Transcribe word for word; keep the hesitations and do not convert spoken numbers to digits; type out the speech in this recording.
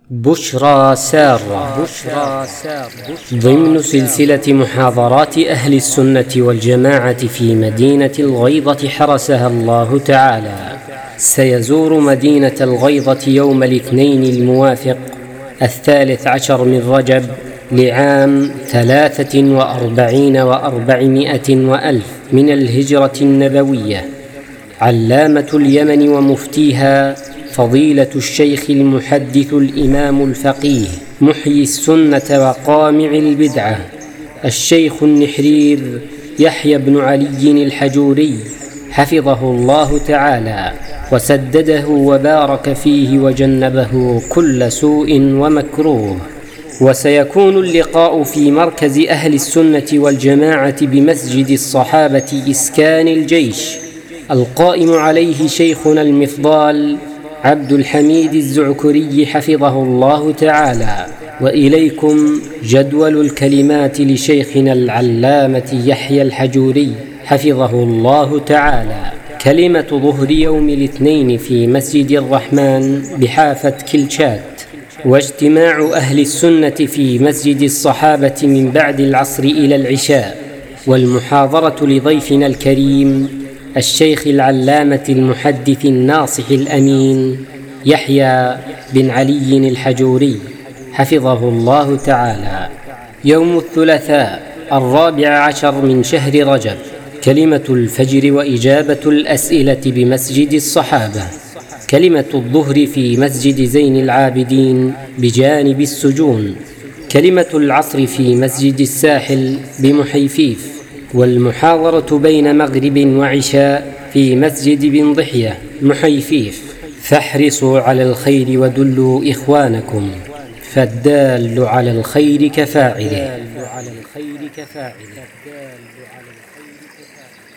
بشرى سارة ضمن سلسلة محاضرات أهل السنة والجماعة في مدينة الغيضة حرسها الله تعالى. سيزور مدينة الغيضة يوم الاثنين الموافق الثالث عشر من رجب لعام ثلاثة وأربعين وأربعمائة وألف من الهجرة النبوية علامة اليمن ومفتيها فضيلة الشيخ المحدث الإمام الفقيه محيي السنة وقامع البدعة الشيخ النحرير يحيى بن علي الحجوري حفظه الله تعالى وسدده وبارك فيه وجنبه كل سوء ومكروه. وسيكون اللقاء في مركز أهل السنة والجماعة بمسجد الصحابة إسكان الجيش، القائم عليه شيخنا المفضال عبد الحميد الزعكري حفظه الله تعالى. وإليكم جدول الكلمات لشيخنا العلامة يحيى الحجوري حفظه الله تعالى. كلمة ظهر يوم الاثنين في مسجد الرحمن بحافة كلشات، واجتماع أهل السنة في مسجد الصحابة من بعد العصر إلى العشاء، والمحاضرة لضيفنا الكريم الشيخ العلامة المحدث الناصح الأمين يحيى بن علي الحجوري حفظه الله تعالى. يوم الثلاثاء الرابع عشر من شهر رجب كلمة الفجر وإجابة الأسئلة بمسجد الصحابة. كلمة الظهر في مسجد زين العابدين بجانب السجون. كلمة العصر في مسجد الساحل بمحيفيف. والمحاضرة بين مغرب وعشاء في مسجد بن ضحية محيفيف. فاحرصوا على الخير ودلوا إخوانكم، فالدال على الخير كفاعله.